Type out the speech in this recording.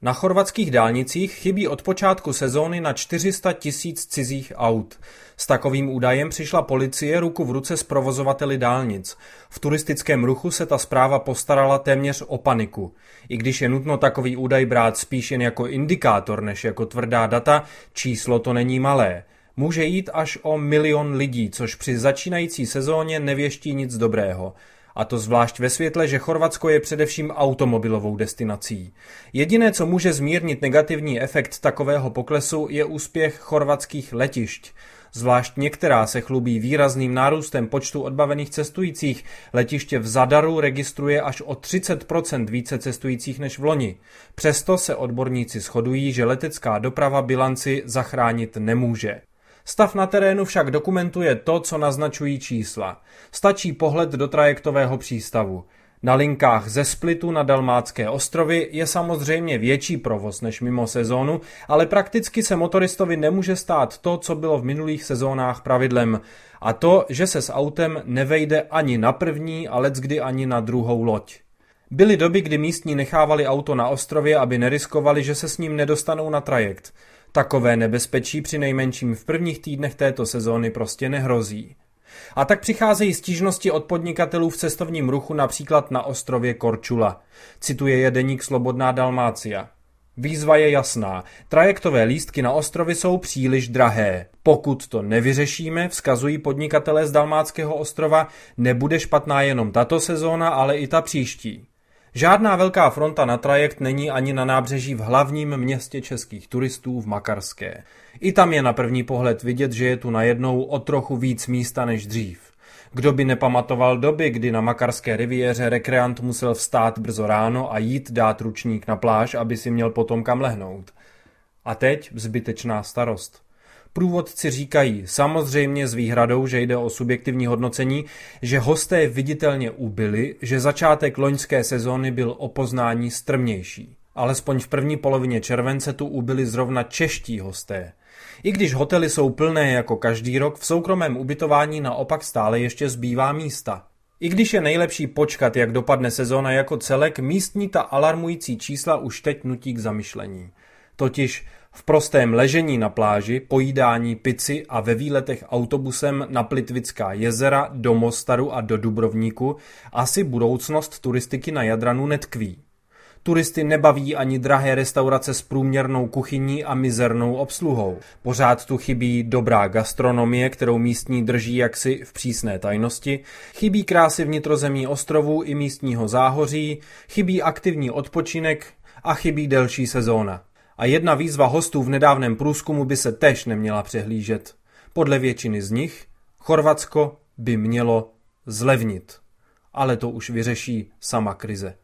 Na chorvatských dálnicích chybí od počátku sezóny na 400 000 cizích aut. S takovým údajem přišla policie ruku v ruce s provozovateli dálnic. V turistickém ruchu se ta zpráva postarala téměř o paniku. I když je nutno takový údaj brát spíš jen jako indikátor než jako tvrdá data, číslo to není malé. Může jít až o 1 000 000 lidí, což při začínající sezóně nevěští nic dobrého. A to zvlášť ve světle, že Chorvatsko je především automobilovou destinací. Jediné, co může zmírnit negativní efekt takového poklesu, je úspěch chorvatských letišť. Zvlášť některá se chlubí výrazným nárůstem počtu odbavených cestujících. Letiště v Zadaru registruje až o 30% více cestujících než v loni. Přesto se odborníci shodují, že letecká doprava bilanci zachránit nemůže. Stav na terénu však dokumentuje to, co naznačují čísla. Stačí pohled do trajektového přístavu. Na linkách ze Splitu na Dalmátské ostrovy je samozřejmě větší provoz než mimo sezónu, ale prakticky se motoristovi nemůže stát to, co bylo v minulých sezónách pravidlem. A to, že se s autem nevejde ani na první a leckdy ani na druhou loď. Byly doby, kdy místní nechávali auto na ostrově, aby neriskovali, že se s ním nedostanou na trajekt. Takové nebezpečí při nejmenším v prvních týdnech této sezóny prostě nehrozí. A tak přicházejí stížnosti od podnikatelů v cestovním ruchu například na ostrově Korčula. Cituje je deník Slobodná Dalmácia. Výzva je jasná. Trajektové lístky na ostrovy jsou příliš drahé. Pokud to nevyřešíme, vzkazují podnikatelé z Dalmátského ostrova, nebude špatná jenom tato sezóna, ale i ta příští. Žádná velká fronta na trajekt není ani na nábřeží v hlavním městě českých turistů v Makarské. I tam je na první pohled vidět, že je tu najednou o trochu víc místa než dřív. Kdo by nepamatoval doby, kdy na Makarské riviéře rekreant musel vstát brzo ráno a jít dát ručník na pláž, aby si měl potom kam lehnout. A teď zbytečná starost. Průvodci říkají, samozřejmě s výhradou, že jde o subjektivní hodnocení, že hosté viditelně ubyli, že začátek loňské sezóny byl o poznání strmější. Alespoň v první polovině července tu ubyli zrovna čeští hosté. I když hotely jsou plné jako každý rok, v soukromém ubytování naopak stále ještě zbývá místa. I když je nejlepší počkat, jak dopadne sezóna jako celek, místní ta alarmující čísla už teď nutí k zamyšlení. Totiž v prostém ležení na pláži, pojídání pici a ve výletech autobusem na Plitvická jezera, do Mostaru a do Dubrovníku asi budoucnost turistiky na Jadranu netkví. Turisty nebaví ani drahé restaurace s průměrnou kuchyní a mizernou obsluhou. Pořád tu chybí dobrá gastronomie, kterou místní drží jaksi v přísné tajnosti, chybí krásy vnitrozemí ostrovů i místního záhoří, chybí aktivní odpočinek a chybí delší sezóna. A jedna výzva hostů v nedávném průzkumu by se též neměla přehlížet. Podle většiny z nich Chorvatsko by mělo zlevnit. Ale to už vyřeší sama krize.